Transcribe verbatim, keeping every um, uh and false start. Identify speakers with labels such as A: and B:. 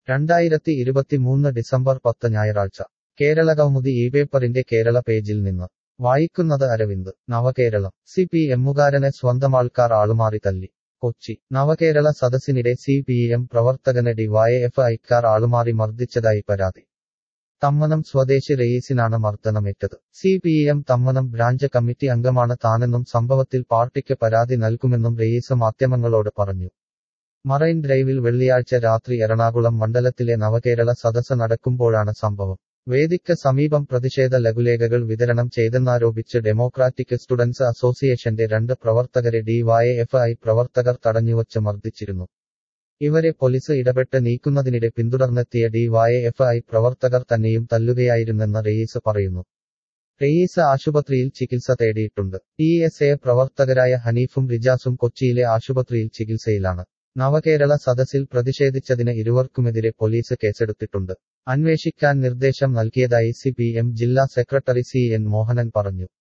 A: രണ്ടായിരത്തി ഇരുപത്തിമൂന്ന് ഡിസംബർ പത്ത് ഞായറാഴ്ച കേരളകൗമുദി ഈ പേപ്പറിന്റെ കേരള പേജിൽ നിന്ന് വായിക്കുന്നത് അരവിന്ദ്. നവകേരളം സി പി എമ്മുകാരനെ സ്വന്തമാൾക്കാർ ആളുമാറി തല്ലി. കൊച്ചി. നവകേരള സദസ്സിനിടെ സി പി എം പ്രവർത്തകനെ ഡിവൈഎഫ്ഐക്കാർ ആളുമാറി മർദ്ദിച്ചതായി പരാതി. തമ്മനം സ്വദേശി റയീസിനാണ് മർദ്ദനമേറ്റത്. C P M Thammanam branch committee അംഗമാണ് താനെന്നും സംഭവത്തിൽ പാർട്ടിക്ക് പരാതി നൽകുമെന്നും റയീസ് മാധ്യമങ്ങളോട് പറഞ്ഞു. മറൈൻ ഡ്രൈവിൽ വെള്ളിയാഴ്ച രാത്രി എറണാകുളം മണ്ഡലത്തിലെ നവകേരള സദസ്സ് നടക്കുമ്പോഴാണ് സംഭവം. വേദിക്ക് സമീപം പ്രതിഷേധ ലഘുലേഖകൾ വിതരണം ചെയ്തെന്നാരോപിച്ച് ഡെമോക്രാറ്റിക് സ്റ്റുഡൻസ് അസോസിയേഷന്റെ രണ്ട് പ്രവർത്തകരെ ഡിവൈഎഫ്ഐ പ്രവർത്തകർ തടഞ്ഞുവച്ച് മർദ്ദിച്ചിരുന്നു. ഇവരെ പോലീസ് ഇടപെട്ട് നീക്കുന്നതിനിടെ പിന്തുടർന്നെത്തിയ ഡിവൈഎഫ്ഐ പ്രവർത്തകർ തന്നെയും തല്ലുകയായിരുന്നെന്ന് റയീസ് പറയുന്നു. റയീസ് ആശുപത്രിയിൽ ചികിത്സ തേടിയിട്ടുണ്ട്. ടി എസ് എ പ്രവർത്തകരായ ഹനീഫും റിജാസും കൊച്ചിയിലെ ആശുപത്രിയിൽ ചികിത്സയിലാണ്. നവകേരള സദസ്സിൽ പ്രതിഷേധിച്ചതിന് ഇരുവർക്കുമെതിരെ പോലീസ് കേസെടുത്തിട്ടുണ്ട്. അന്വേഷിക്കാൻ നിർദ്ദേശം നൽകിയതായി സി പി എം ജില്ലാ സെക്രട്ടറി സി എൻ മോഹനൻ പറഞ്ഞു.